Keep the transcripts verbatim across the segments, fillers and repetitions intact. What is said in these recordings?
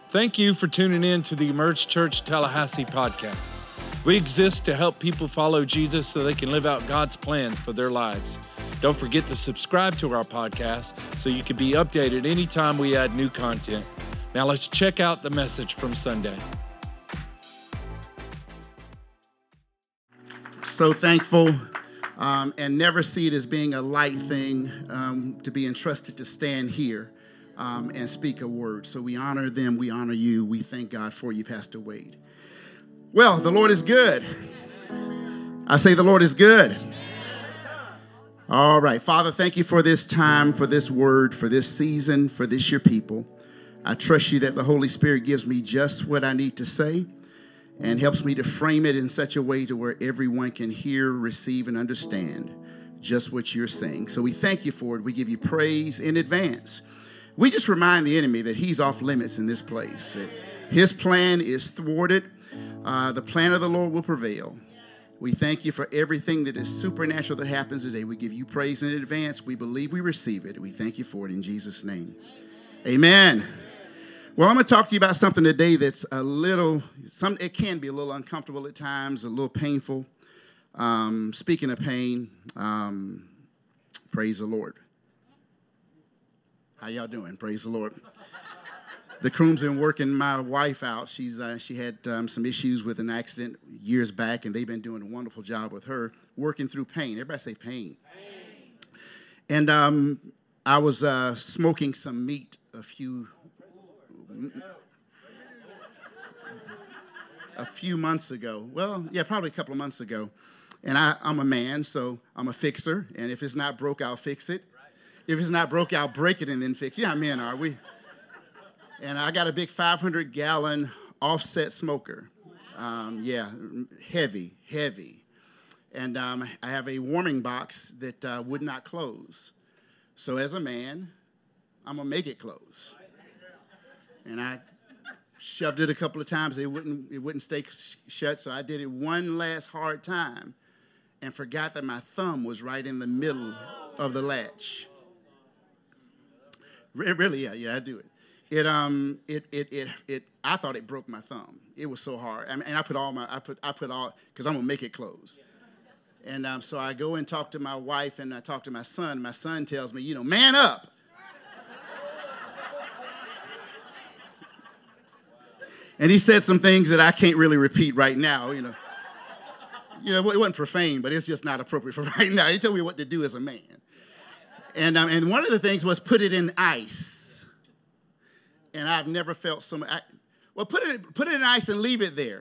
Thank you for tuning in to the Emerge Church Tallahassee podcast. We exist to help people follow Jesus so they can live out God's plans for their lives. Don't forget to subscribe to our podcast so you can be updated anytime we add new content. Now let's check out the message from Sunday. So thankful um, and never see it as being a light thing um, to be entrusted to stand here um, and speak a word. So we honor them. We honor you. We thank God for you, Pastor Wade. Well, the Lord is good. I say the Lord is good. All right. Father, thank you for this time, for this word, for this season, for this your people. I trust you that the Holy Spirit gives me just what I need to say and helps me to frame it in such a way to where everyone can hear, receive, and understand just what you're saying. So we thank you for it. We give you praise in advance. We just remind the enemy that he's off limits in this place. His plan is thwarted. Uh, the plan of the Lord will prevail. We thank you for everything that is supernatural that happens today. We give you praise in advance. We believe we receive it. We thank you for it in Jesus' name. Amen. Well, I'm going to talk to you about something today that's a little, some, it can be a little uncomfortable at times, a little painful. Um, speaking of pain, um, praise the Lord. How y'all doing? Praise the Lord. The crew's been working my wife out. She's uh, she had um, some issues with an accident years back, and they've been doing a wonderful job with her working through pain. Everybody say pain. Pain. And um, I was uh, smoking some meat a few a few months ago. Well, yeah, probably a couple of months ago. And I, I'm a man, so I'm a fixer. And if it's not broke, I'll fix it. If it's not broke, I'll break it and then fix it. Yeah, men are we? And I got a big five hundred gallon offset smoker. Um, yeah, heavy, heavy. And um, I have a warming box that uh, would not close. So as a man, I'm going to make it close. And I shoved it a couple of times. It wouldn't, it wouldn't stay shut, so I did it one last hard time and forgot that my thumb was right in the middle of the latch. Really, yeah, yeah, I do it. It um it it it it I thought it broke my thumb. It was so hard. I mean, and I put all my I put I put all because I'm gonna make it close. And um so I go and talk to my wife and I talk to my son. My son tells me, you know, man up. And he said some things that I can't really repeat right now. You know, you know, it wasn't profane, but it's just not appropriate for right now. He told me what to do as a man. And um, and one of the things was put it in ice. And I've never felt so much. I, well, put it put it in ice and leave it there.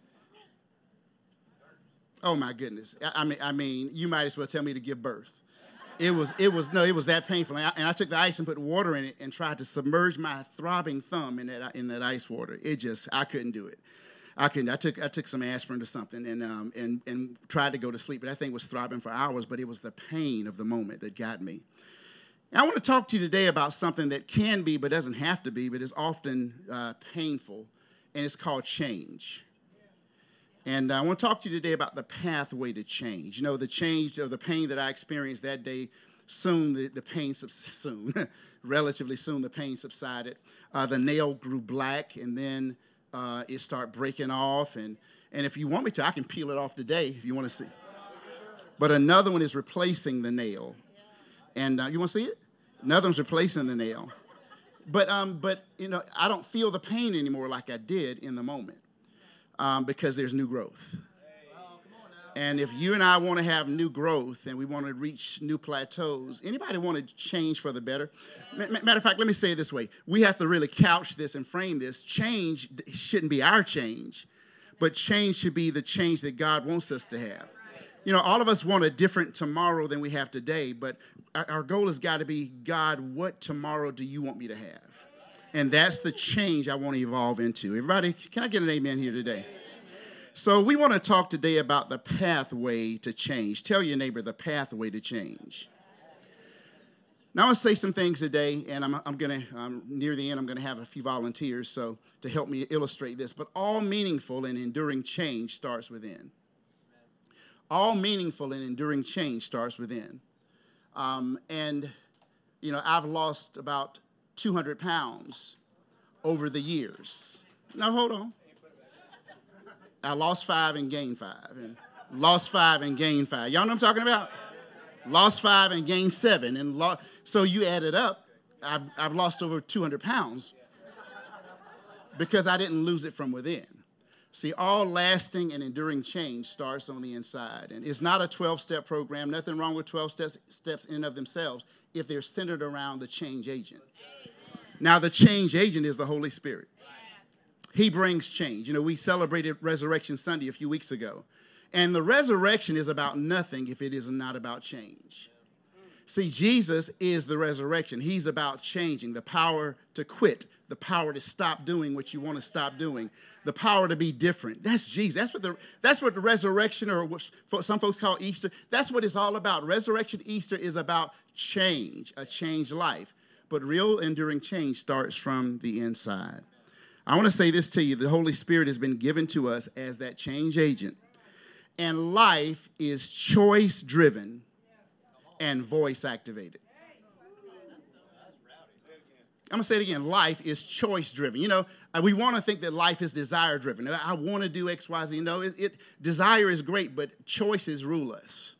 Oh my goodness! I, I mean, I mean, you might as well tell me to give birth. It was it was no, it was that painful. And I, and I took the ice and put water in it and tried to submerge my throbbing thumb in that in that ice water. It just I couldn't do it. I couldn't. I took I took some aspirin or something and um and and tried to go to sleep. But that thing was throbbing for hours. But it was the pain of the moment that got me. I want to talk to you today about something that can be, but doesn't have to be, but is often uh, painful, and it's called change. And I want to talk to you today about the pathway to change. You know, the change of the pain that I experienced that day, soon the, the pain, soon, relatively soon the pain subsided. Uh, the nail grew black, and then uh, it started breaking off. And, and if you want me to, I can peel it off today if you want to see. But another one is replacing the nail. And uh, you want to see it? Another one's replacing the nail. But, um, but you know, I don't feel the pain anymore like I did in the moment um, because there's new growth. And if you and I want to have new growth and we want to reach new plateaus, anybody want to change for the better? Matter of fact, let me say it this way. We have to really couch this and frame this. Change shouldn't be our change, but change should be the change that God wants us to have. You know, all of us want a different tomorrow than we have today, but our goal has got to be, God, what tomorrow do you want me to have? And that's the change I want to evolve into. Everybody, can I get an amen here today? So we want to talk today about the pathway to change. Tell your neighbor the pathway to change. Now, I want to say some things today, and I'm, I'm going to, um, near the end, I'm going to have a few volunteers so to help me illustrate this. But all meaningful and enduring change starts within. All meaningful and enduring change starts within. Um, and, you know, I've lost about two hundred pounds over the years. Now, hold on. I lost five and gained five. And lost five and gained five. Y'all know what I'm talking about? Lost five and gained seven. And lo- so you add it up, I've, I've lost over two hundred pounds because I didn't lose it from within. See, all lasting and enduring change starts on the inside. And it's not a twelve-step program. Nothing wrong with twelve steps, steps in and of themselves if they're centered around the change agent. Now, the change agent is the Holy Spirit. He brings change. You know, we celebrated Resurrection Sunday a few weeks ago. And the resurrection is about nothing if it is not about change. See, Jesus is the resurrection. He's about changing, the power to quit, the power to stop doing what you want to stop doing, the power to be different. That's Jesus. That's what the that's what the resurrection, or what some folks call Easter, that's what it's all about. Resurrection Easter is about change, a changed life. But real enduring change starts from the inside. I want to say this to you. The Holy Spirit has been given to us as that change agent. And life is choice-driven and voice-activated. I'm going to say it again. Life is choice-driven. You know, we want to think that life is desire-driven. I want to do X, Y, Z. No, it, it, desire is great, but choices rule us.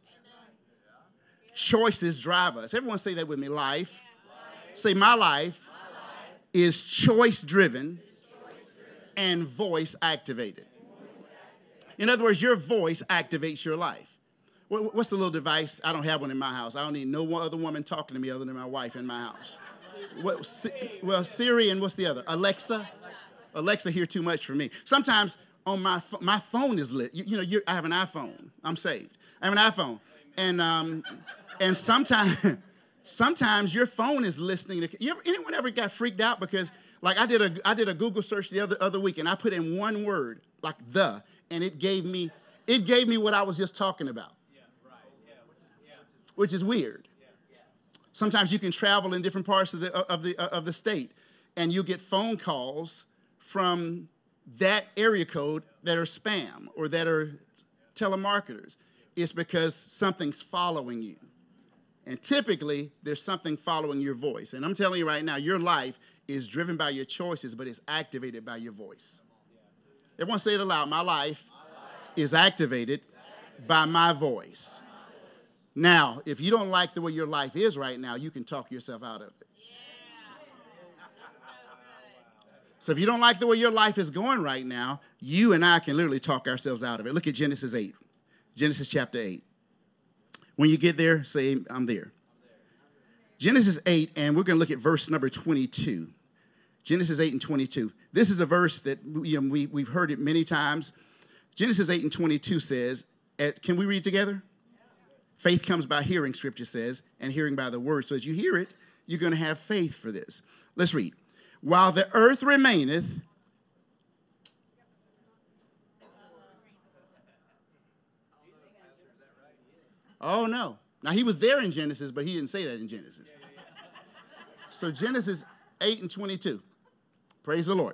Choices drive us. Everyone say that with me. Life. Say, my life is choice-driven and voice-activated. In other words, your voice activates your life. What's the little device? I don't have one in my house. I don't need no one other woman talking to me other than my wife in my house. What, well, Siri and what's the other? Alexa? Alexa hear too much for me. Sometimes on my my phone is lit. You, you know, you're, I have an iPhone. I'm saved. I have an iPhone. And um, and sometimes sometimes your phone is listening to. You ever, anyone ever got freaked out because like I did a I did a Google search the other other week and I put in one word like the. And it gave me, it gave me what I was just talking about, yeah, right. yeah, which, is, yeah, which is weird. Yeah, yeah. Sometimes you can travel in different parts of the of the of the state, and you get phone calls from that area code that are spam or that are telemarketers. It's because something's following you, and typically there's something following your voice. And I'm telling you right now, your life is driven by your choices, but it's activated by your voice. Everyone say it aloud. My life is activated by my voice. Now, if you don't like the way your life is right now, you can talk yourself out of it. So if you don't like the way your life is going right now, you and I can literally talk ourselves out of it. Look at Genesis eight. Genesis chapter eight. When you get there, say, I'm there. Genesis eight, and we're going to look at verse number twenty-two. Genesis eight and twenty-two. This is a verse that you know, we, we've heard it many times. Genesis eight and twenty-two says, at, can we read together? Faith comes by hearing, Scripture says, and hearing by the word. So as you hear it, you're going to have faith for this. Let's read. While the earth remaineth, oh no. Now he was there in Genesis, but he didn't say that in Genesis. So Genesis eight and twenty-two. Praise the Lord.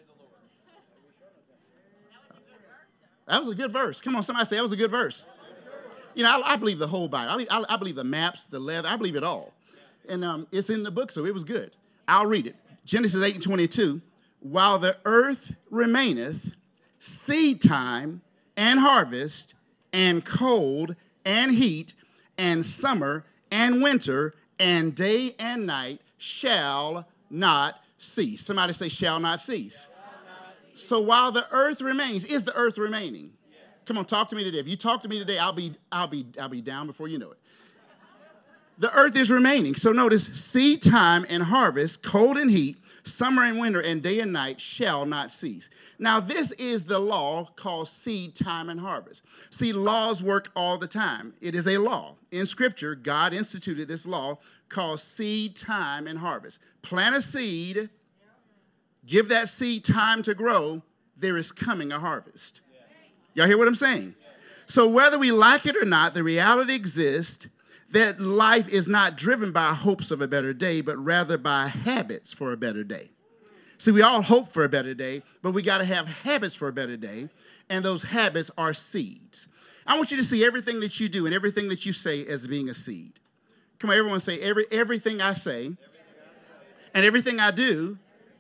That was a good verse. Come on, somebody say that was a good verse. You know, I, I believe the whole Bible. I, I, I believe the maps, the leather. I believe it all. And um, it's in the book, so it was good. I'll read it. Genesis eight and twenty-two. While the earth remaineth, seed time and harvest and cold and heat and summer and winter and day and night shall not cease. Somebody say shall not cease. So while the earth remains, is the earth remaining? Yes. Come on, talk to me today. If you talk to me today, I'll be, I'll be, I'll be down before you know it. The earth is remaining. So notice, seed time and harvest, cold and heat, summer and winter, and day and night shall not cease. Now, this is the law called seed time and harvest. See, laws work all the time. It is a law. In Scripture, God instituted this law called seed time and harvest. Plant a seed. Give that seed time to grow, there is coming a harvest. Y'all hear what I'm saying? So whether we like it or not, the reality exists that life is not driven by hopes of a better day, but rather by habits for a better day. See, we all hope for a better day, but we got to have habits for a better day, and those habits are seeds. I want you to see everything that you do and everything that you say as being a seed. Come on, everyone say, every everything I say and everything I do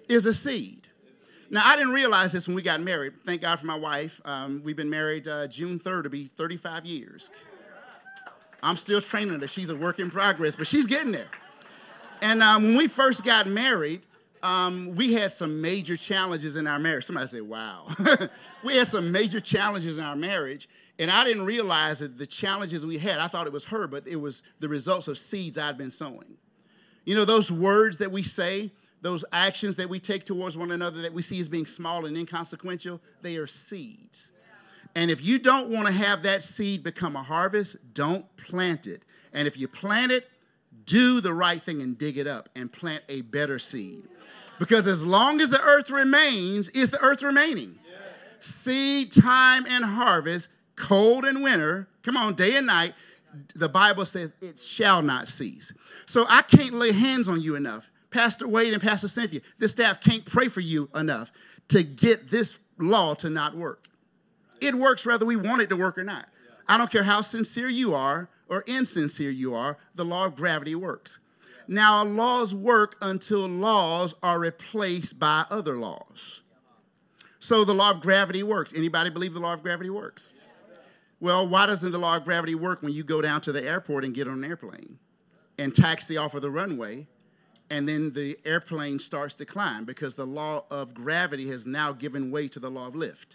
is a seed. Now, I didn't realize this when we got married. Thank God for my wife. Um, we've been married uh, June third to be thirty-five years. I'm still training her. She's a work in progress, but she's getting there. And um, when we first got married, um, we had some major challenges in our marriage. Somebody said, wow. We had some major challenges in our marriage, and I didn't realize that the challenges we had, I thought it was her, but it was the results of seeds I'd been sowing. You know, those words that we say, those actions that we take towards one another that we see as being small and inconsequential, they are seeds. And if you don't want to have that seed become a harvest, don't plant it. And if you plant it, do the right thing and dig it up and plant a better seed. Because as long as the earth remains, is the earth remaining? Yes. Seed, time, and harvest, cold and winter, come on, day and night, the Bible says it shall not cease. So I can't lay hands on you enough. Pastor Wade and Pastor Cynthia, this staff can't pray for you enough to get this law to not work. It works whether we want it to work or not. I don't care how sincere you are or insincere you are, the law of gravity works. Now, laws work until laws are replaced by other laws. So the law of gravity works. Anybody believe the law of gravity works? Well, why doesn't the law of gravity work when you go down to the airport and get on an airplane and taxi off of the runway, and then the airplane starts to climb? Because the law of gravity has now given way to the law of lift.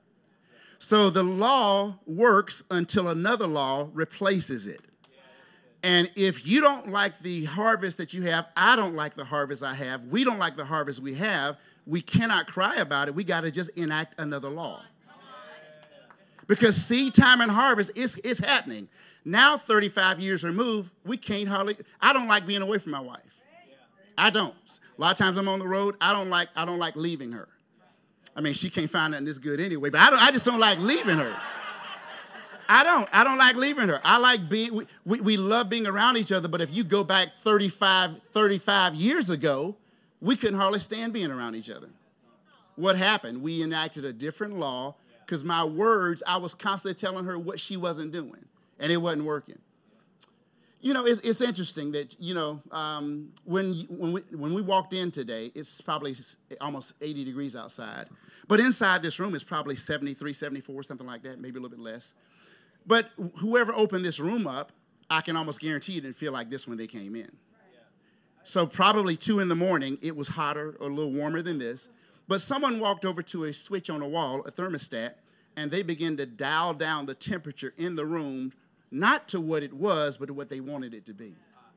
So the law works until another law replaces it. And if you don't like the harvest that you have, I don't like the harvest I have, we don't like the harvest we have, we cannot cry about it. We got to just enact another law. Because seed time and harvest is, is happening. Now, thirty-five years removed, we can't hardly, I don't like being away from my wife. I don't. A lot of times I'm on the road, I don't like, I don't like leaving her. I mean, she can't find nothing this good anyway, but I don't, I just don't like leaving her. I don't. I don't like leaving her. I like being, we, we, we love being around each other, but if you go back thirty-five, thirty-five years ago, we couldn't hardly stand being around each other. What happened? We enacted a different law because my words, I was constantly telling her what she wasn't doing, and it wasn't working. You know, it's, it's interesting that, you know, um, when, when, we, when we walked in today, it's probably almost eighty degrees outside. But inside this room, it's probably seventy-three, seventy-four, something like that, maybe a little bit less. But whoever opened this room up, I can almost guarantee you didn't feel like this when they came in. So probably two in the morning, it was hotter or a little warmer than this. But someone walked over to a switch on the wall, a thermostat, and they began to dial down the temperature in the room, not to what it was, but to what they wanted it to be.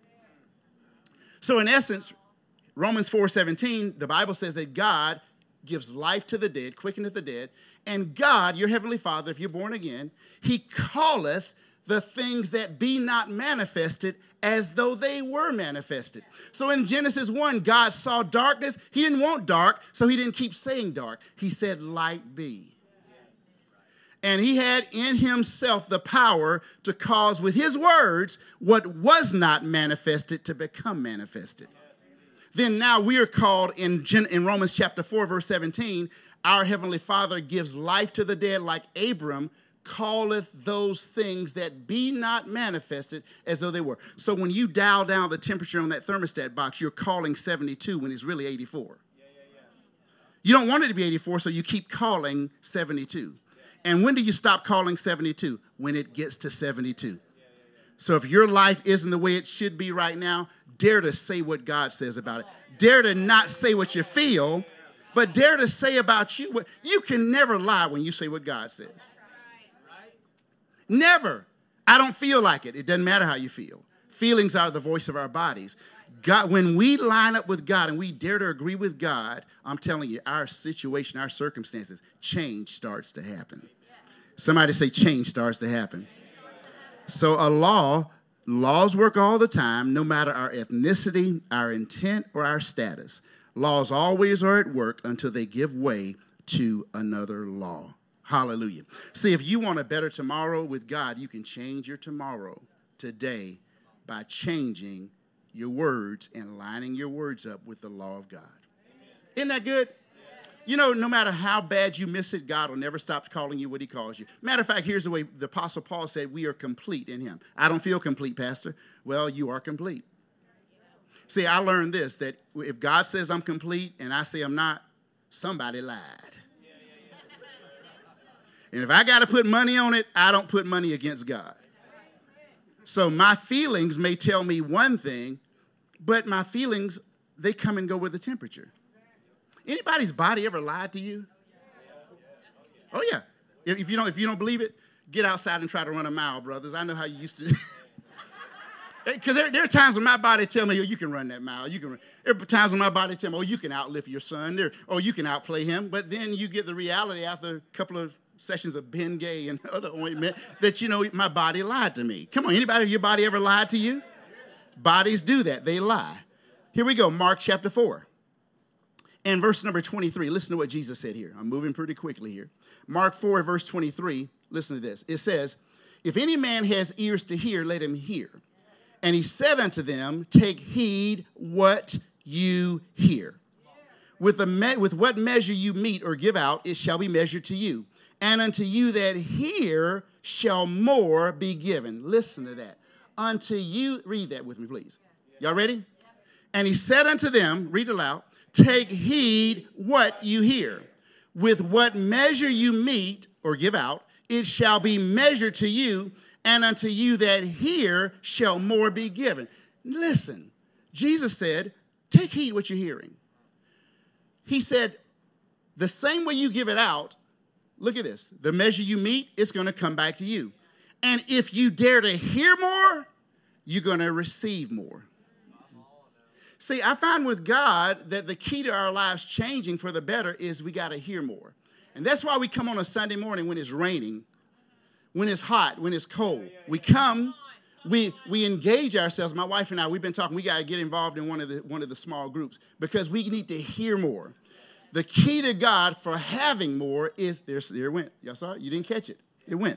So in essence, Romans four seventeen, the Bible says that God gives life to the dead, quickeneth the dead, and God, your heavenly Father, if you're born again, he calleth the things that be not manifested as though they were manifested. So in Genesis one, God saw darkness. He didn't want dark, so he didn't keep saying dark. He said, light be. And he had in himself the power to cause with his words what was not manifested to become manifested. Then now we are called in, in Romans chapter four, verse seventeen, our heavenly Father gives life to the dead like Abram calleth those things that be not manifested as though they were. So when you dial down the temperature on that thermostat box, you're calling seventy-two when it's really eighty-four. Yeah, yeah, yeah. You don't want it to be eighty-four, so you keep calling seventy-two. And when do you stop calling seventy-two? When it gets to seventy-two. So if your life isn't the way it should be right now, dare to say what God says about it. Dare to not say what you feel, but dare to say about you what you can never lie when you say what God says. Never. I don't feel like it. It doesn't matter how you feel. Feelings are the voice of our bodies. God, when we line up with God and we dare to agree with God, I'm telling you, our situation, our circumstances, change starts to happen. Somebody say change starts to happen. So a law, laws work all the time, no matter our ethnicity, our intent, or our status. Laws always are at work until they give way to another law. Hallelujah. See, if you want a better tomorrow with God, you can change your tomorrow today by changing your words and lining your words up with the law of God. Isn't that good? You know, no matter how bad you miss it, God will never stop calling you what he calls you. Matter of fact, here's the way the Apostle Paul said, we are complete in him. I don't feel complete, Pastor. Well, you are complete. See, I learned this, that if God says I'm complete and I say I'm not, somebody lied. And if I got to put money on it, I don't put money against God. So my feelings may tell me one thing, but my feelings, they come and go with the temperature. Anybody's body ever lied to you? Oh, yeah. If, if you don't, if you don't believe it, get outside and try to run a mile, brothers. I know how you used to. Because there, there are times when my body tell me, oh, you can run that mile. You can. Run. There are times when my body tell me, oh, you can outlift your son. There, oh, you can outplay him. But then you get the reality after a couple of sessions of Bengay and other ointment that, you know, my body lied to me. Come on, anybody, your body ever lied to you? Bodies do that. They lie. Here we go, Mark chapter four. And verse number twenty-three, listen to what Jesus said here. I'm moving pretty quickly here. Mark four, verse twenty-three, listen to this. It says, if any man has ears to hear, let him hear. And he said unto them, take heed what you hear. With, a me- with what measure you mete or give out, it shall be measured to you. And unto you that hear shall more be given. Listen to that. Unto you, read that with me, please. Y'all ready? And he said unto them, read aloud, take heed what you hear. With what measure you mete or give out, it shall be measured to you, and unto you that hear shall more be given. Listen, Jesus said, take heed what you're hearing. He said, the same way you give it out, look at this, the measure you mete, it's going to come back to you. And if you dare to hear more, you're going to receive more. See, I find with God that the key to our lives changing for the better is we got to hear more. And that's why we come on a Sunday morning when it's raining, when it's hot, when it's cold. We come, we we engage ourselves. My wife and I, we've been talking, we got to get involved in one of the one of the small groups because we need to hear more. The key to God for having more is, there's, there it went. Y'all saw it? You didn't catch it. It went.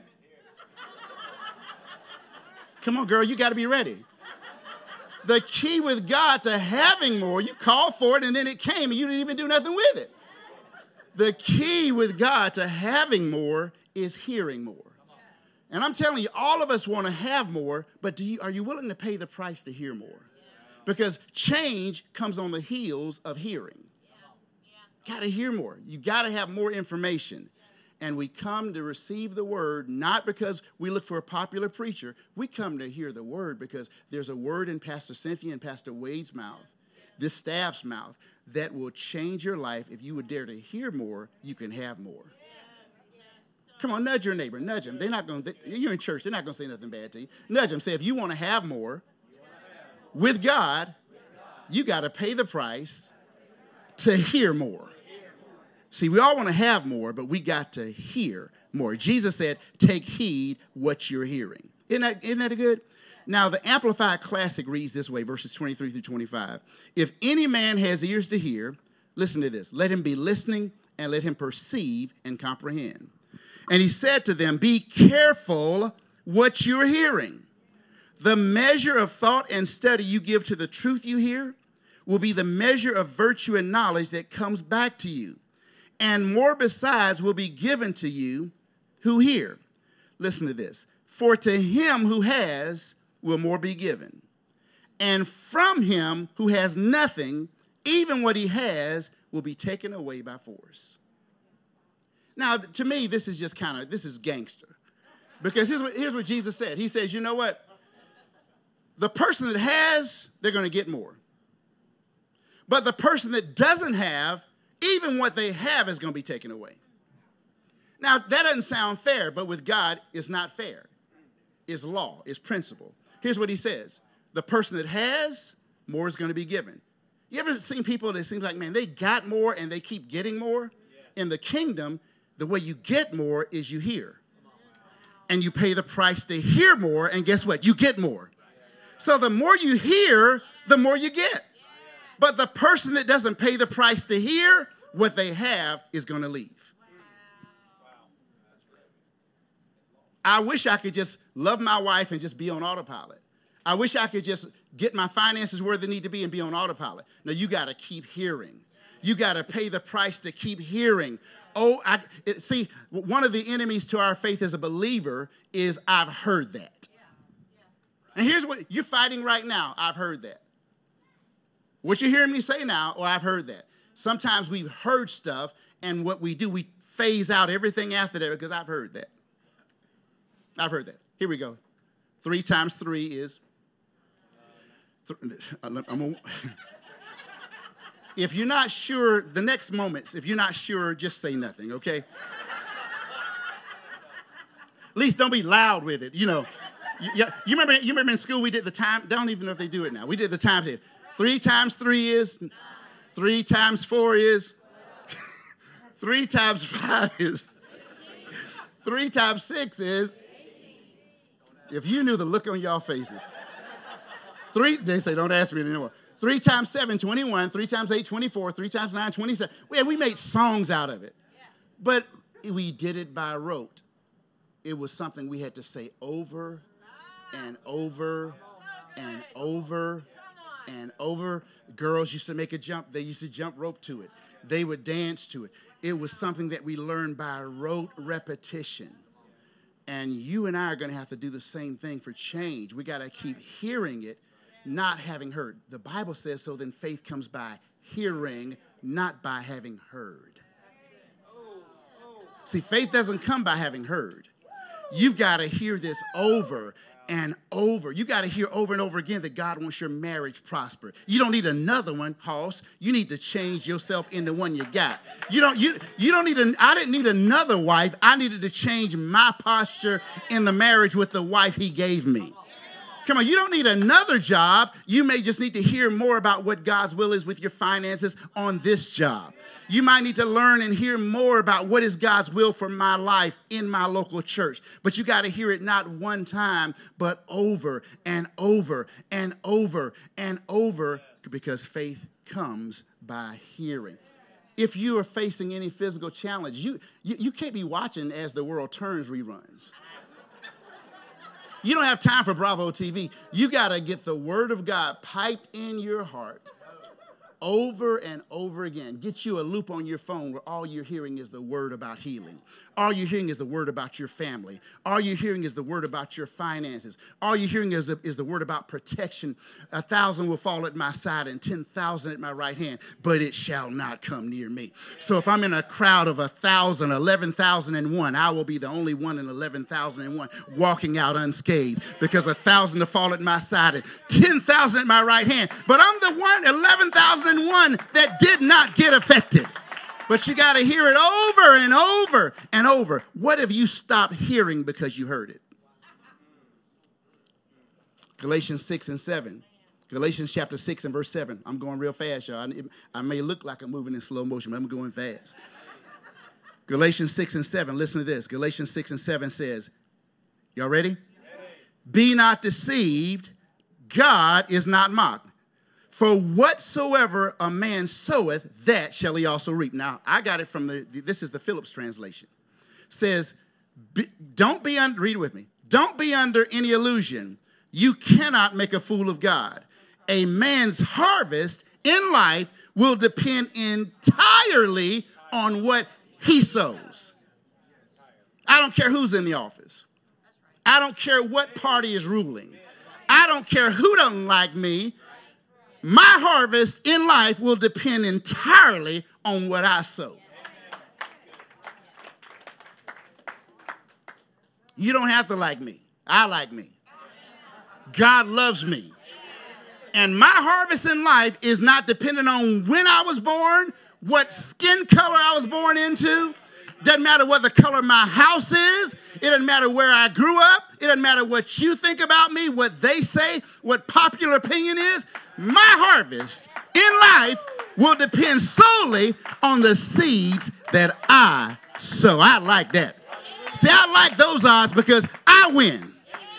Come on, girl, you got to be ready. The key with God to having more, you called for it and then it came and you didn't even do nothing with it. The key with God to having more is hearing more. And I'm telling you, all of us want to have more, but do you, are you willing to pay the price to hear more? Because change comes on the heels of hearing. Got to hear more. You got to have more information. And we come to receive the word, not because we look for a popular preacher. We come to hear the word because there's a word in Pastor Cynthia and Pastor Wade's mouth, this staff's mouth, that will change your life. If you would dare to hear more, you can have more. Come on, nudge your neighbor. Nudge them. They're not going to, you're in church. They're not going to say nothing bad to you. Nudge them. Say, if you want to have more with God, you got to pay the price to hear more. See, we all want to have more, but we got to hear more. Jesus said, take heed what you're hearing. Isn't that, isn't that good? Now, the Amplified Classic reads this way, verses twenty-three through twenty-five. If any man has ears to hear, listen to this. Let him be listening and let him perceive and comprehend. And he said to them, be careful what you're hearing. The measure of thought and study you give to the truth you hear will be the measure of virtue and knowledge that comes back to you. And more besides will be given to you who hear. Listen to this. For to him who has will more be given. And from him who has nothing, even what he has will be taken away by force. Now, to me, this is just kind of, this is gangster. Because here's what, here's what Jesus said. He says, you know what? The person that has, they're going to get more. But the person that doesn't have, even what they have is going to be taken away. Now, that doesn't sound fair, but with God, it's not fair. It's law, it's principle. Here's what he says. The person that has, more is going to be given. You ever seen people that seems like, man, they got more and they keep getting more? Yeah. In the kingdom, the way you get more is you hear. And you pay the price to hear more, and guess what? You get more. So the more you hear, the more you get. But the person that doesn't pay the price to hear, what they have is going to leave. I wish I could just love my wife and just be on autopilot. I wish I could just get my finances where they need to be and be on autopilot. No, you got to keep hearing. You got to pay the price to keep hearing. Oh, I, it, see, one of the enemies to our faith as a believer is I've heard that. And here's what you're fighting right now. I've heard that. What you're hearing me say now, or I've heard that. Sometimes we've heard stuff, and what we do, we phase out everything after that because I've heard that. I've heard that. Here we go. Three times three is... Th- I'm gonna, if you're not sure, the next moments, if you're not sure, just say nothing, okay? At least don't be loud with it, you know. You, you, remember, you remember in school we did the time, I don't even know if they do it now. We did the time table. Three times three is, three times four is, three times five is, three times six is, if you knew the look on y'all faces. Three, they say, don't ask me anymore. Three times seven, twenty-one. Three times eight, twenty-four. Three times nine, twenty-seven. We, we made songs out of it. But we did it by rote. It was something we had to say over and over and over and over. Girls used to make a jump. They used to jump rope to it. They would dance to it. It was something that we learned by rote repetition. And you and I are going to have to do the same thing for change. We got to keep hearing it, not having heard. The Bible says, so then faith comes by hearing, not by having heard. See, faith doesn't come by having heard. You've got to hear this over and over. You got to hear over and over again that God wants your marriage prosper. You don't need another one, Hoss. You need to change yourself in the one you got. You don't, you, you don't need a, I didn't need another wife. I needed to change my posture in the marriage with the wife he gave me. Come on, you don't need another job. You may just need to hear more about what God's will is with your finances on this job. You might need to learn and hear more about what is God's will for my life in my local church. But you got to hear it not one time, but over and over and over and over, because faith comes by hearing. If you are facing any physical challenge, you, you, you can't be watching As the World Turns reruns. You don't have time for Bravo T V. You got to get the word of God piped in your heart over and over again. Get you a loop on your phone where all you're hearing is the word about healing. All you're hearing is the word about your family. All you're hearing is the word about your finances. All you're hearing is the, is the word about protection. A thousand will fall at my side and ten thousand at my right hand, but it shall not come near me. So if I'm in a crowd of a thousand, eleven thousand and one, I will be the only one in eleven thousand and one walking out unscathed, because a thousand to fall at my side and ten thousand at my right hand, but I'm the one, eleven thousand and one, that did not get affected. But you got to hear it over and over and over. What if you stopped hearing because you heard it? Galatians six and seven. Galatians chapter six and verse seven. I'm going real fast, y'all. I may look like I'm moving in slow motion, but I'm going fast. Galatians six and seven. Listen to this. Galatians six and seven says, y'all ready? ready? Be not deceived. God is not mocked. For whatsoever a man soweth, that shall he also reap. Now, I got it from the, this is the Phillips translation. It says, be, don't be, un, read it with me. Don't be under any illusion. You cannot make a fool of God. A man's harvest in life will depend entirely on what he sows. I don't care who's in the office. I don't care what party is ruling. I don't care who doesn't like me. My harvest in life will depend entirely on what I sow. You don't have to like me. I like me. God loves me. And my harvest in life is not dependent on when I was born, what skin color I was born into. Doesn't matter what the color of my house is. It doesn't matter where I grew up. It doesn't matter what you think about me, what they say, what popular opinion is. My harvest in life will depend solely on the seeds that I sow. I like that. See, I like those odds because I win.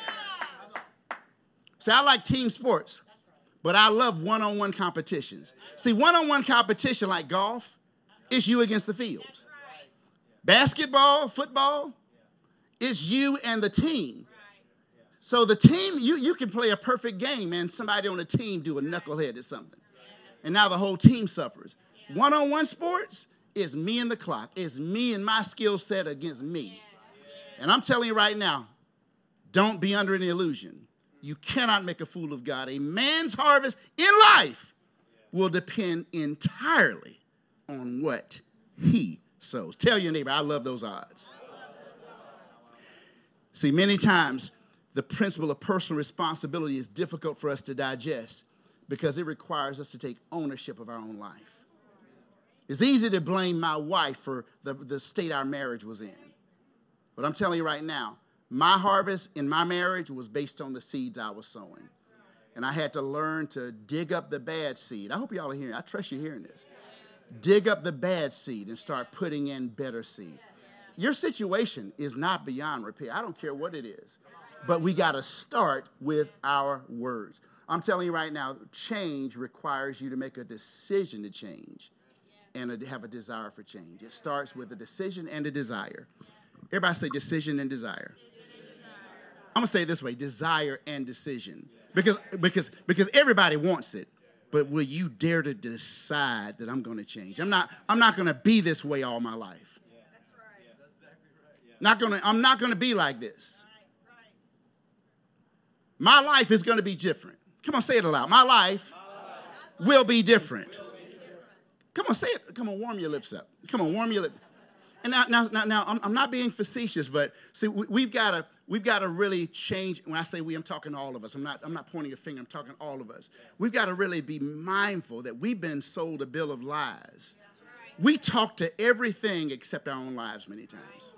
See, I like team sports, but I love one-on-one competitions. See, one-on-one competition like golf is you against the field. Basketball, football, it's you and the team. So the team, you, you can play a perfect game and somebody on the team do a knucklehead or something. And now the whole team suffers. One-on-one sports is me and the clock. It's me and my skill set against me. And I'm telling you right now, don't be under any illusion. You cannot make a fool of God. A man's harvest in life will depend entirely on what he sows. Tell your neighbor, I love those odds. See, many times the principle of personal responsibility is difficult for us to digest because it requires us to take ownership of our own life. It's easy to blame my wife for the, the state our marriage was in. But I'm telling you right now, my harvest in my marriage was based on the seeds I was sowing. And I had to learn to dig up the bad seed. I hope y'all are hearing. I trust you're hearing this. Dig up the bad seed and start putting in better seed. Your situation is not beyond repair. I don't care what it is. But we got to start with our words. I'm telling you right now, change requires you to make a decision to change and have a desire for change. It starts with a decision and a desire. Everybody say decision and desire. I'm going to say it this way, desire and decision. Because, because, because everybody wants it, but will you dare to decide that I'm going to change? I'm not, I'm not going to be this way all my life. Not gonna, I'm not going to be like this. My life is going to be different. Come on, say it aloud. My life will be different. Come on, say it. Come on, warm your lips up. Come on, warm your lips. And now, now, now, now I'm, I'm not being facetious, but see, we, we've got to, we've got to really change. When I say we, I'm talking to all of us. I'm not, I'm not pointing a finger. I'm talking to all of us. We've got to really be mindful that we've been sold a bill of lies. We talk to everything except our own lives many times.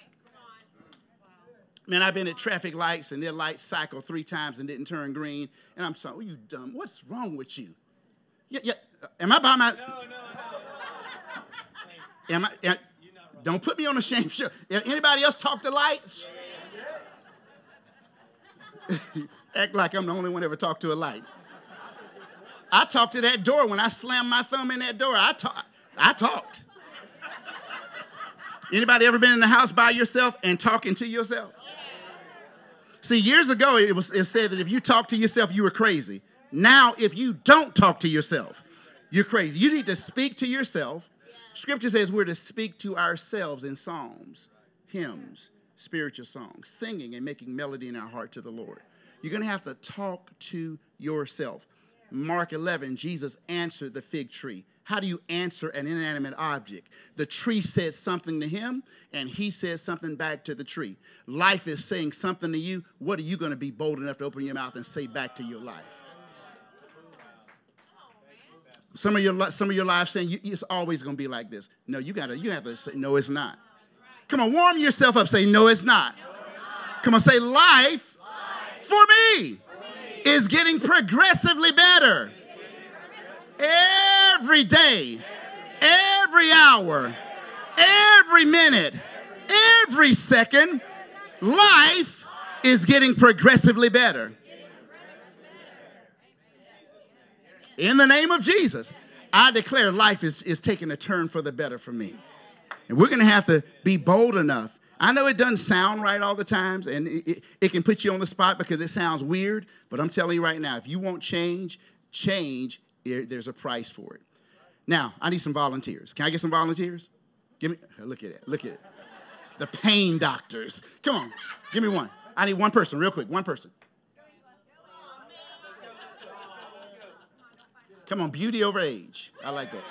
Man, I've been at traffic lights and their lights cycle three times and didn't turn green. And I'm saying, oh, you dumb. What's wrong with you? Yeah, yeah. Am I by my... No, no, no. Am I... Am, don't put me on a shame show. Anybody else talk to lights? Act like I'm the only one ever talked to a light. I talked to that door when I slammed my thumb in that door. I, ta- I talked. Anybody ever been in the house by yourself and talking to yourself? See, years ago, it was, it said that if you talk to yourself, you were crazy. Now, if you don't talk to yourself, you're crazy. You need to speak to yourself. Scripture says we're to speak to ourselves in psalms, hymns, spiritual songs, singing and making melody in our heart to the Lord. You're going to have to talk to yourself. Mark eleven, Jesus answered the fig tree. How do you answer an inanimate object? The tree says something to him, and he says something back to the tree. Life is saying something to you. What are you going to be bold enough to open your mouth and say back to your life? Some of your some of your lives saying you, it's always going to be like this. No, you gotta you have to say no, it's not. Come on, warm yourself up. Say no, it's not. No, it's not. Come on, say life, life for, me for me is getting progressively better. Every day, every hour, every minute, every second, life is getting progressively better. In the name of Jesus, I declare life is, is taking a turn for the better for me. And we're going to have to be bold enough. I know it doesn't sound right all the times, and it, it, it can put you on the spot because it sounds weird. But I'm telling you right now, if you want change, change, there's a price for it. Now, I need some volunteers. Can I get some volunteers? Give me, look at it, look at it. The pain doctors. Come on, give me one. I need one person, real quick, one person. Come on, beauty over age. I like that.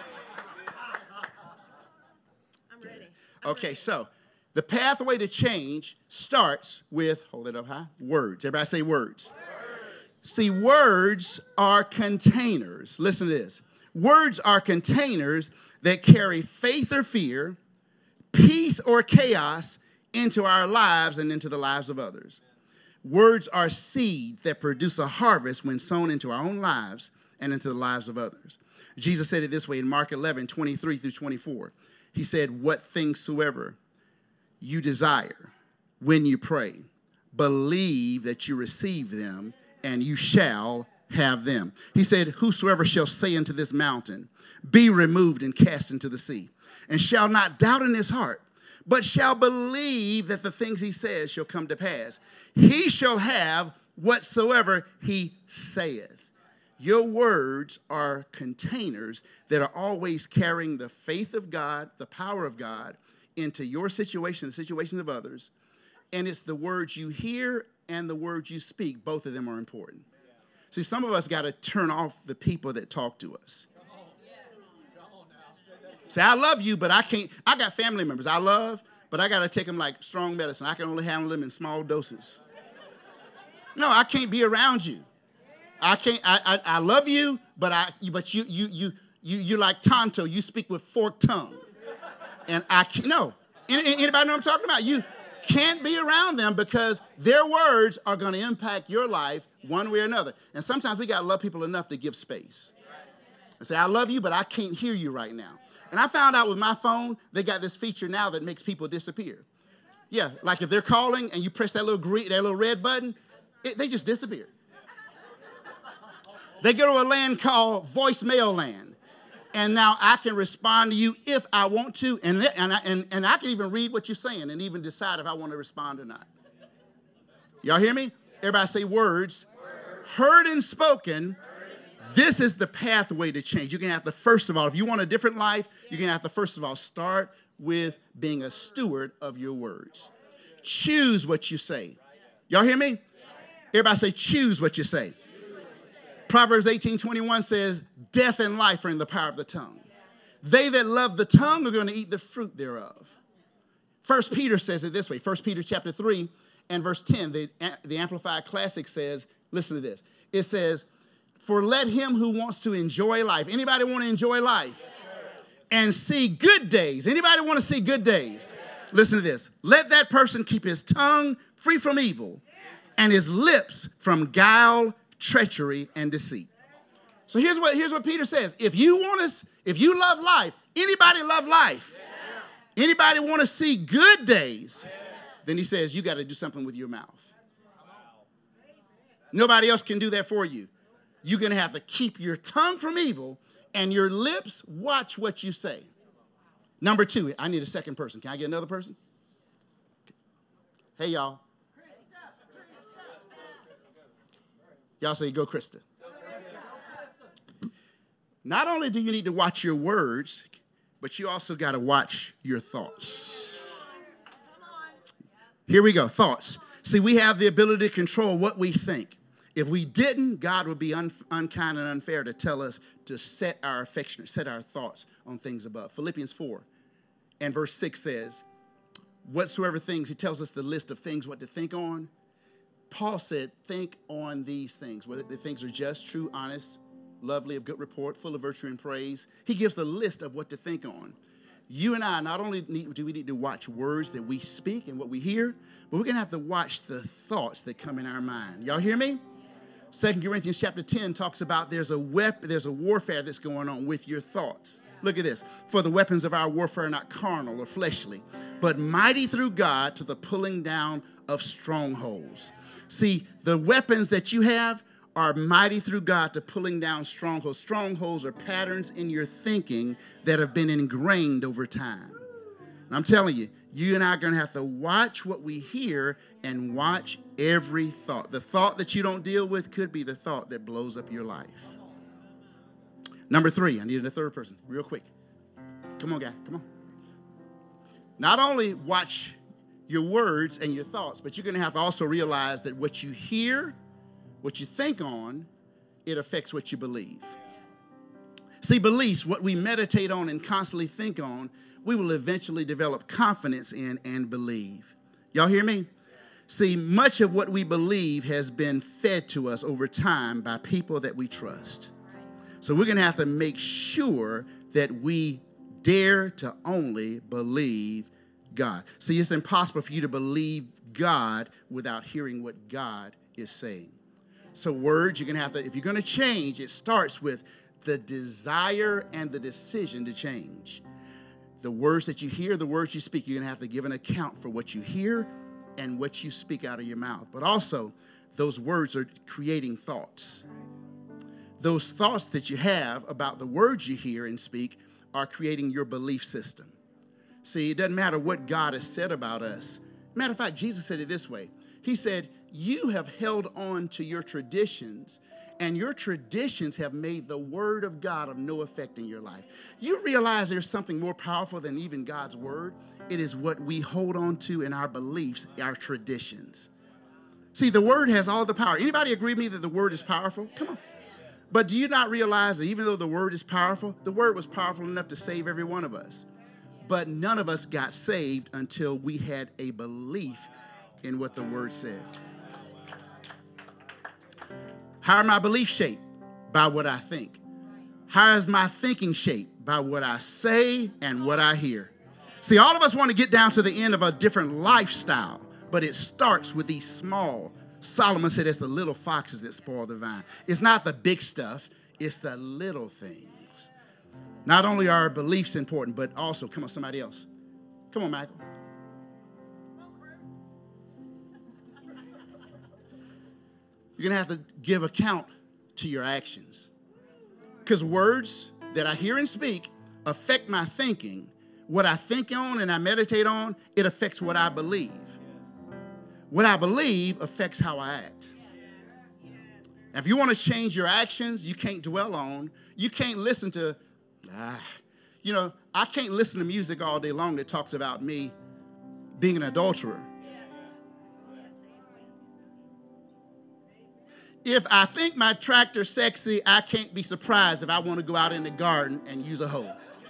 I'm ready. Okay, so the pathway to change starts with, hold it up high, words. Everybody say words. Words. See, words are containers. Listen to this. Words are containers that carry faith or fear, peace or chaos into our lives and into the lives of others. Words are seeds that produce a harvest when sown into our own lives and into the lives of others. Jesus said it this way in Mark eleven, twenty-three through twenty-four. He said, what things soever you desire when you pray, believe that you receive them and you shall have them. He said, whosoever shall say unto this mountain, be removed and cast into the sea, and shall not doubt in his heart, but shall believe that the things he says shall come to pass, he shall have whatsoever he saith. Your words are containers that are always carrying the faith of God, the power of God, into your situation, the situations of others. And it's the words you hear and the words you speak. Both of them are important. See, some of us got to turn off the people that talk to us. Say, I love you, but I can't. I got family members I love, but I got to take them like strong medicine. I can only handle them in small doses. No, I can't be around you. I can't. I I, I love you, but I. But you you you you you like Tonto. You speak with forked tongue, and I can't. No. Anybody know what I'm talking about? You can't be around them because their words are going to impact your life one way or another. And sometimes we got to love people enough to give space. I say, I love you, but I can't hear you right now. And I found out with my phone, they got this feature now that makes people disappear. Yeah, like if they're calling and you press that little green, that little red button, it, they just disappear. They go to a land called voicemail land. And now I can respond to you if I want to, and, and, I, and, and I can even read what you're saying and even decide if I want to respond or not. Y'all hear me? Everybody say words. Words. Heard and spoken. This is the pathway to change. You're going to have to, first of all, if you want a different life, you're going to have to, first of all, start with being a steward of your words. Choose what you say. Y'all hear me? Everybody say, choose what you say. Proverbs eighteen twenty-one says, death and life are in the power of the tongue. They that love the tongue are going to eat the fruit thereof. First Peter says it this way. First Peter chapter three and verse ten, the, the Amplified Classic says, listen to this. It says, for let him who wants to enjoy life. Anybody want to enjoy life? Yes, and see good days. Anybody want to see good days? Yes. Listen to this. Let that person keep his tongue free from evil and his lips from guile, treachery, and deceit. So here's what, here's what Peter says. If you want to, if you love life, anybody love life? Yes. Anybody want to see good days? Yes. Then he says, you got to do something with your mouth. Nobody else can do that for you. You're going to have to keep your tongue from evil and your lips watch what you say. Number two, I need a second person. Can I get another person? Hey, y'all. Y'all say, go, Krista. Not only do you need to watch your words, but you also got to watch your thoughts. Here we go, thoughts. See, we have the ability to control what we think. If we didn't, God would be un- unkind and unfair to tell us to set our affection, set our thoughts on things above. Philippians four and verse six says, whatsoever things, he tells us the list of things, what to think on. Paul said, think on these things, whether the things are just, true, honest, lovely, of good report, full of virtue and praise. He gives the list of what to think on. You and I, not only need, do we need to watch words that we speak and what we hear, but we're going to have to watch the thoughts that come in our mind. Y'all hear me? Second Corinthians chapter ten talks about there's a weapon, there's a warfare that's going on with your thoughts. Look at this. For the weapons of our warfare are not carnal or fleshly, but mighty through God to the pulling down of strongholds. See, the weapons that you have are mighty through God to pulling down strongholds. Strongholds are patterns in your thinking that have been ingrained over time. And I'm telling you, you and I are going to have to watch what we hear and watch every thought. The thought that you don't deal with could be the thought that blows up your life. Number three, I needed a third person, real quick. Come on, guy, come on. Not only watch your words and your thoughts, but you're going to have to also realize that what you hear, what you think on, it affects what you believe. See, beliefs, what we meditate on and constantly think on, we will eventually develop confidence in and believe. Y'all hear me? See, much of what we believe has been fed to us over time by people that we trust. So we're going to have to make sure that we dare to only believe God. See, it's impossible for you to believe God without hearing what God is saying. So words, you're going to have to, if you're going to change, it starts with the desire and the decision to change. The words that you hear, the words you speak, you're going to have to give an account for what you hear and what you speak out of your mouth. But also, those words are creating thoughts. Those thoughts that you have about the words you hear and speak are creating your belief system. See, it doesn't matter what God has said about us. Matter of fact, Jesus said it this way. He said, you have held on to your traditions, and your traditions have made the word of God of no effect in your life. You realize there's something more powerful than even God's word. It is what we hold on to in our beliefs, our traditions. See, the word has all the power. Anybody agree with me that the word is powerful? Come on. But do you not realize that even though the word is powerful, the word was powerful enough to save every one of us. But none of us got saved until we had a belief in what the word said. How are my beliefs shaped? By what I think. How is my thinking shaped? By what I say and what I hear. See, all of us want to get down to the end of a different lifestyle, but it starts with these small. Solomon said it's the little foxes that spoil the vine. It's not the big stuff, it's the little things. Not only are our beliefs important, but also, come on, somebody else. Come on, Michael. You're going to have to give account to your actions. Because words that I hear and speak affect my thinking. What I think on and I meditate on, it affects what I believe. What I believe affects how I act. Now, if you want to change your actions, you can't dwell on. You can't listen to, ah, you know, I can't listen to music all day long that talks about me being an adulterer. If I think my tractor's sexy, I can't be surprised if I want to go out in the garden and use a hoe.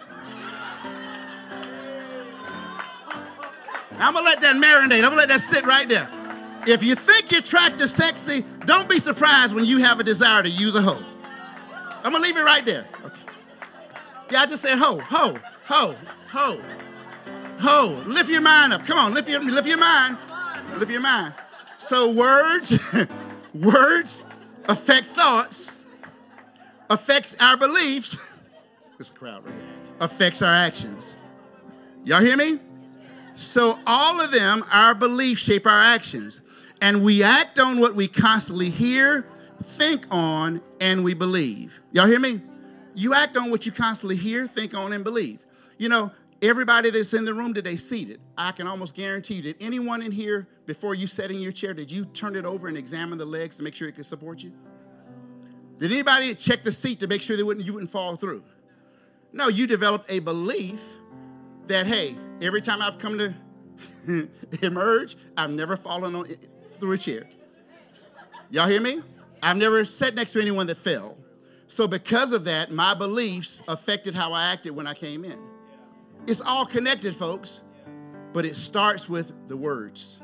I'm going to let that marinate. I'm going to let that sit right there. If you think your tractor's sexy, don't be surprised when you have a desire to use a hoe. I'm going to leave it right there. Okay. Yeah, I just said hoe, hoe, hoe, hoe, hoe. Lift your mind up. Come on, lift your, lift your mind. Lift your mind. So words, words affect thoughts, affects our beliefs. This crowd right here. Affects our actions. Y'all hear me? So all of them, our beliefs shape our actions. And we act on what we constantly hear, think on, and we believe. Y'all hear me? You act on what you constantly hear, think on, and believe. You know, everybody that's in the room today seated, I can almost guarantee you, did anyone in here, before you sat in your chair, did you turn it over and examine the legs to make sure it could support you? Did anybody check the seat to make sure they wouldn't, you wouldn't fall through? No, you developed a belief that, hey, every time I've come to emerge, I've never fallen on, through a chair. Y'all hear me? I've never sat next to anyone that fell. So because of that, my beliefs affected how I acted when I came in. It's all connected, folks, but it starts with the words.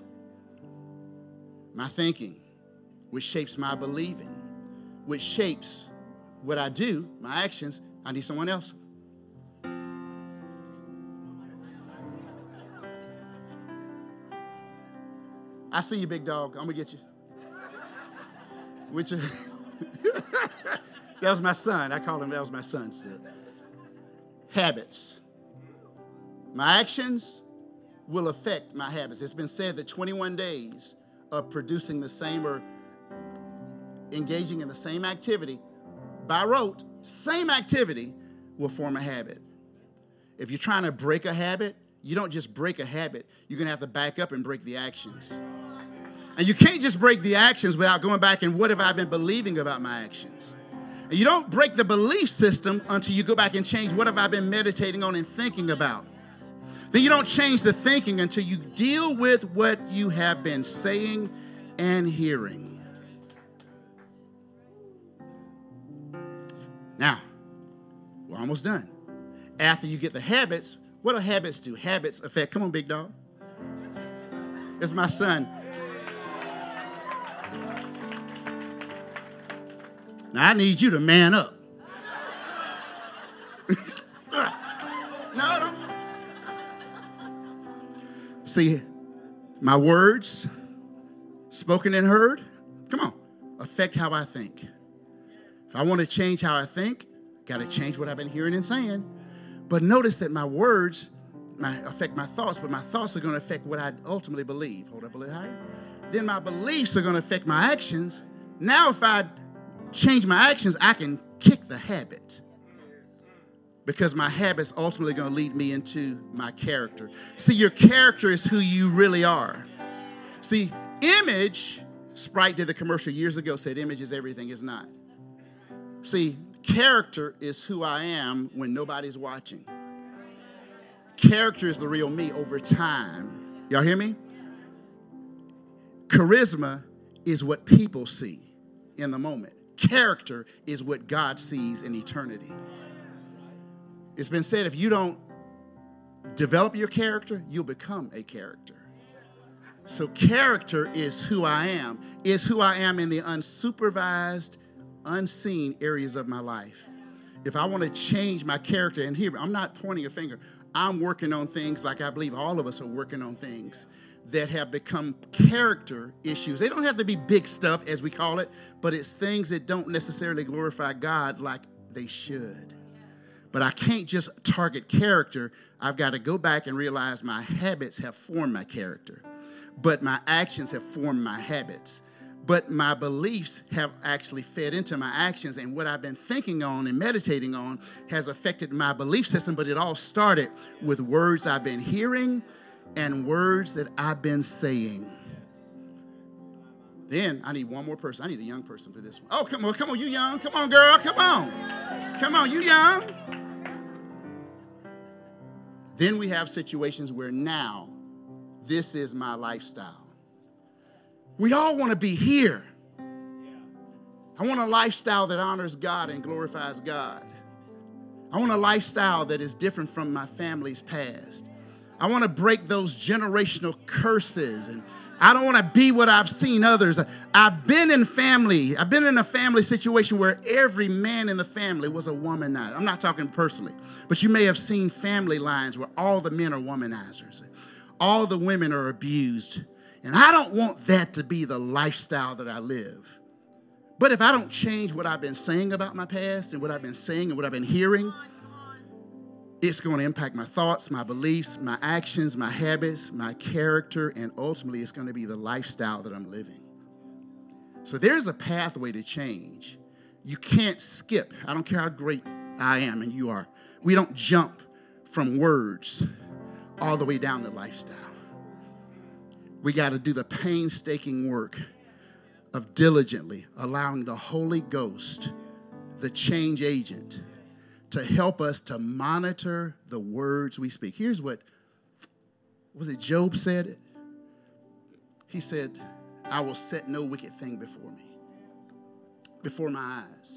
My thinking, which shapes my believing, which shapes what I do, my actions. I need someone else. I see you, big dog. I'm going to get you. Which is, that was my son. I call him, that was my son still. Habits. My actions will affect my habits. It's been said that twenty-one days of producing the same or engaging in the same activity by rote, same activity will form a habit. If you're trying to break a habit, you don't just break a habit. You're going to have to back up and break the actions. And you can't just break the actions without going back and what have I been believing about my actions? And you don't break the belief system until you go back and change what have I been meditating on and thinking about. Then you don't change the thinking until you deal with what you have been saying and hearing. Now, we're almost done. After you get the habits, what do habits do? Habits affect, come on, big dog. It's my son. Now, I need you to man up. No, no. See, my words, spoken and heard, come on, affect how I think. If I want to change how I think, got to change what I've been hearing and saying. But notice that my words my, affect my thoughts, but my thoughts are going to affect what I ultimately believe. Hold up a little higher. Then my beliefs are going to affect my actions. Now, if I change my actions, I can kick the habit. Because my habit's ultimately going to lead me into my character. See, your character is who you really are. See, image, Sprite did the commercial years ago, said image is everything. It's not. See, character is who I am when nobody's watching. Character is the real me over time. Y'all hear me? Charisma is what people see in the moment. character is what God sees in eternity. It's been said, if you don't develop your character, you'll become a character. So character is who I am, is who I am in the unsupervised, unseen areas of my life. If I want to change my character, and here, I'm not pointing a finger. I'm working on things like I believe all of us are working on things that have become character issues. They don't have to be big stuff, as we call it, but it's things that don't necessarily glorify God like they should. But I can't just target character. I've got to go back and realize my habits have formed my character, but my actions have formed my habits. But my beliefs have actually fed into my actions, and what I've been thinking on and meditating on has affected my belief system, but it all started with words I've been hearing and words that I've been saying. Then I need one more person. I need a young person for this one. Oh, come on, come on, you young. Come on, girl, come on. Come on, you young. Then we have situations where now this is my lifestyle. We all want to be here. I want a lifestyle that honors God and glorifies God. I want a lifestyle that is different from my family's past. I want to break those generational curses, and I don't want to be what I've seen others. I've been in family. I've been in a family situation where every man in the family was a womanizer. I'm not talking personally, but you may have seen family lines where all the men are womanizers. All the women are abused. And I don't want that to be the lifestyle that I live. But if I don't change what I've been saying about my past and what I've been saying and what I've been hearing, it's going to impact my thoughts, my beliefs, my actions, my habits, my character, and ultimately it's going to be the lifestyle that I'm living. So there's a pathway to change. You can't skip. I don't care how great I am and you are. We don't jump from words all the way down to lifestyle. We got to do the painstaking work of diligently allowing the Holy Ghost, the change agent, to help us to monitor the words we speak. Here's what, was it Job said it? He said, I will set no wicked thing before me, before my eyes.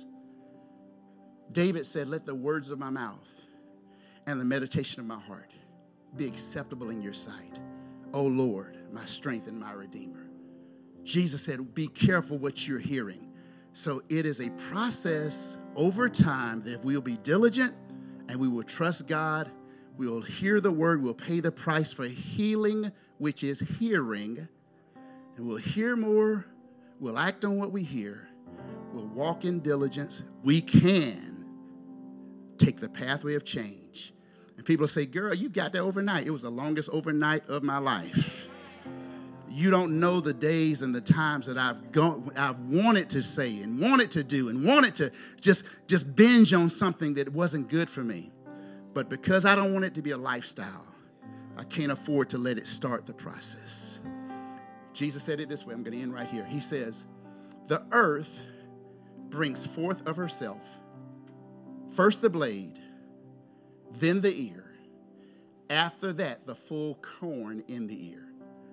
David said, let the words of my mouth and the meditation of my heart be acceptable in your sight. O Lord, my strength and my redeemer. Jesus said, be careful what you're hearing. So it is a process over time that if we will be diligent and we will trust God, we will hear the word, we'll pay the price for healing, which is hearing, and we'll hear more, we'll act on what we hear, we'll walk in diligence, we can take the pathway of change. And people say, girl, you got that overnight. It was the longest overnight of my life. You don't know the days and the times that I've gone, I've wanted to say and wanted to do and wanted to just, just binge on something that wasn't good for me. But because I don't want it to be a lifestyle, I can't afford to let it start the process. Jesus said it this way. I'm going to end right here. He says, the earth brings forth of herself first the blade, then the ear. After that, the full corn in the ear.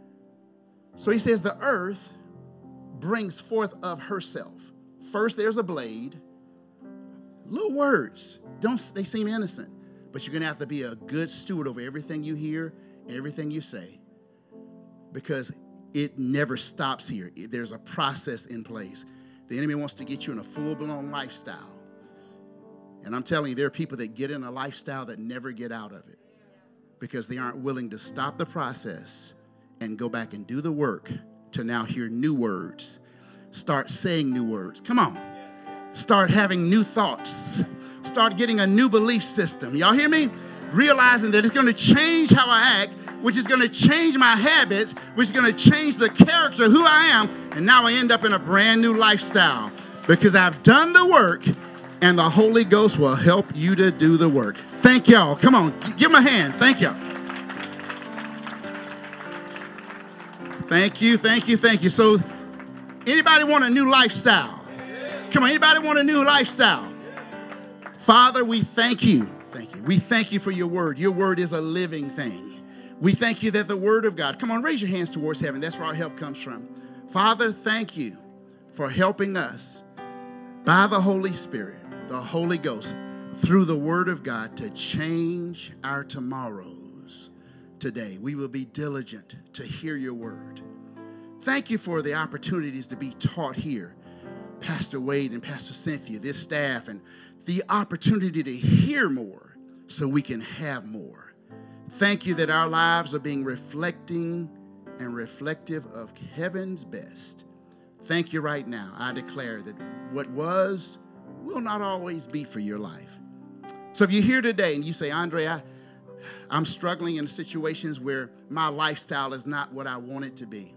So he says the earth brings forth of herself. First, there's a blade. Little words. Don't they seem innocent? But you're going to have to be a good steward over everything you hear and everything you say, because it never stops here. There's a process in place. The enemy wants to get you in a full-blown lifestyle. And I'm telling you, there are people that get in a lifestyle that never get out of it because they aren't willing to stop the process and go back and do the work to now hear new words. Start saying new words. Come on. Start having new thoughts. Start getting a new belief system. Y'all hear me? Realizing that it's going to change how I act, which is going to change my habits, which is going to change the character, who I am. And now I end up in a brand new lifestyle because I've done the work, and the Holy Ghost will help you to do the work. Thank y'all. Come on. Give them a hand. Thank y'all. Thank you, thank you, thank you. So, anybody want a new lifestyle? Come on, anybody want a new lifestyle? Father, we thank you. Thank you. We thank you for your word. Your word is a living thing. We thank you that the word of God, come on, raise your hands towards heaven. That's where our help comes from. Father, thank you for helping us by the Holy Spirit, the Holy Ghost, through the Word of God to change our tomorrows today. We will be diligent to hear your word. Thank you for the opportunities to be taught here. Pastor Wade and Pastor Cynthia, this staff, and the opportunity to hear more so we can have more. Thank you that our lives are being reflecting and reflective of heaven's best. Thank you right now. I declare that what was will not always be for your life. So if you're here today and you say, Andre, I, I'm struggling in situations where my lifestyle is not what I want it to be,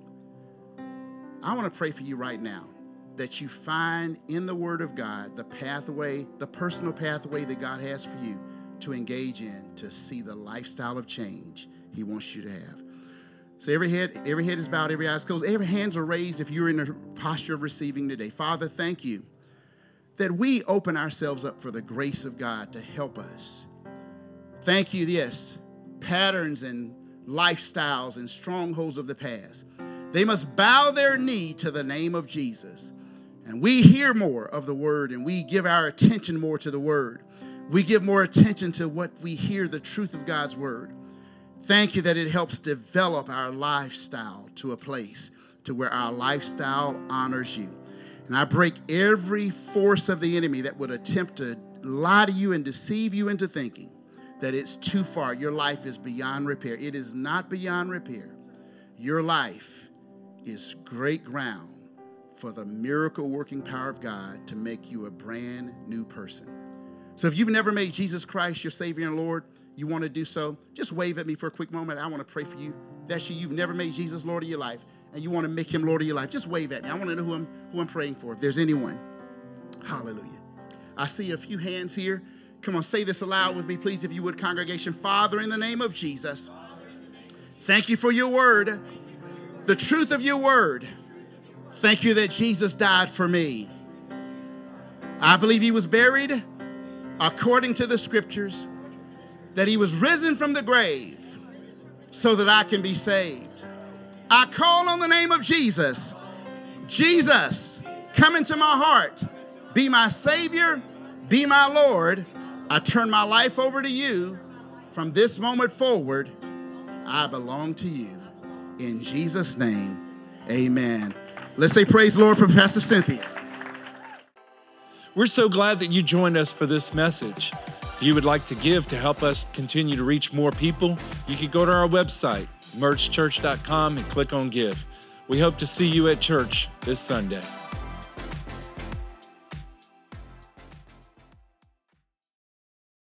I want to pray for you right now that you find in the Word of God the pathway, the personal pathway that God has for you to engage in to see the lifestyle of change He wants you to have. So every head, every head is bowed, every eye is closed, every hands are raised if you're in a posture of receiving today. Father, thank you that we open ourselves up for the grace of God to help us. Thank you, yes, patterns and lifestyles and strongholds of the past. They must bow their knee to the name of Jesus. And we hear more of the word and we give our attention more to the word. We give more attention to what we hear, the truth of God's word. Thank you that it helps develop our lifestyle to a place to where our lifestyle honors you. And I break every force of the enemy that would attempt to lie to you and deceive you into thinking that it's too far. Your life is beyond repair. It is not beyond repair. Your life is great ground for the miracle working power of God to make you a brand new person. So if you've never made Jesus Christ your Savior and Lord, you want to do so, just wave at me for a quick moment. I want to pray for you. That's you. You've never made Jesus Lord of your life, and you want to make him Lord of your life. Just wave at me. I want to know who I'm, who I'm praying for. If there's anyone. Hallelujah. I see a few hands here. Come on, say this aloud with me, please, if you would, congregation. Father, in the name of Jesus, thank you for your word, the truth of your word. Thank you that Jesus died for me. I believe he was buried according to the scriptures, that he was risen from the grave so that I can be saved. I call on the name of Jesus. Jesus, come into my heart. Be my Savior. Be my Lord. I turn my life over to you. From this moment forward, I belong to you. In Jesus' name, amen. Let's say praise the Lord for Pastor Cynthia. We're so glad that you joined us for this message. If you would like to give to help us continue to reach more people, you can go to our website, merge church dot com, and click on Give. We hope to see you at church this Sunday.